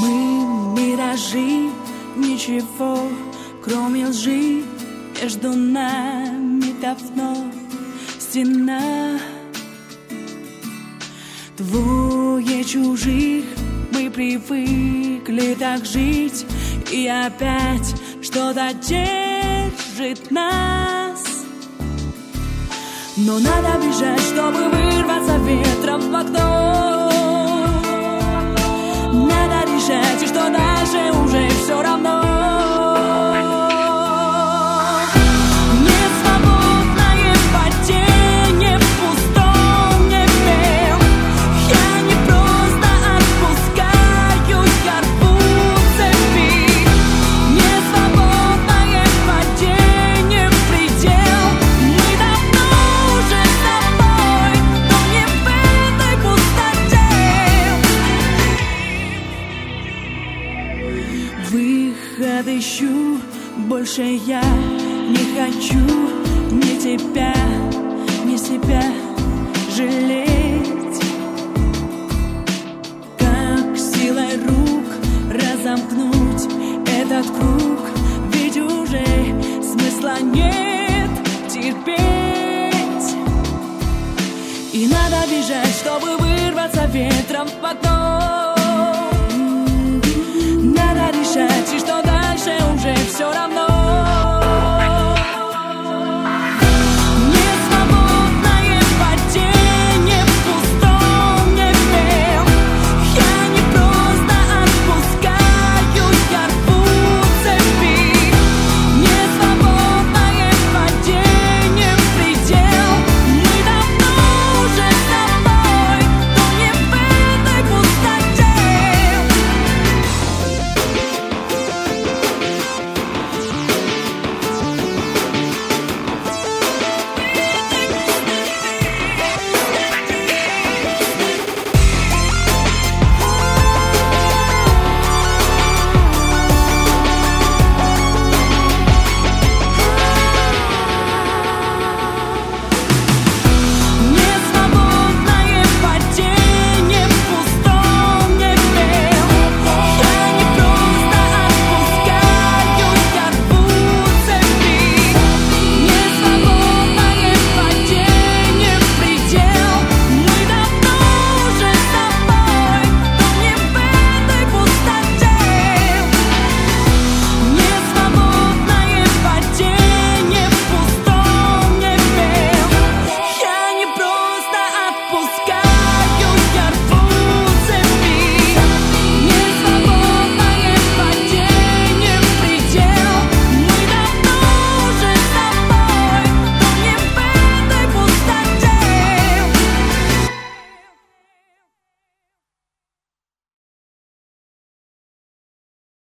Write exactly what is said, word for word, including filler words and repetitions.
Мы миражи, ничего, кроме лжи. Между нами давно стена. Двое чужих, мы привыкли так жить, и опять что-то держит нас. Но надо бежать, чтобы вырваться ветром в окно. Надо решать, что дальше уже все равно. Выход ищу, больше я не хочу ни тебя, ни себя жалеть. Как силой рук разомкнуть этот круг, ведь уже смысла нет терпеть. И надо бежать, чтобы вырваться ветром в окно.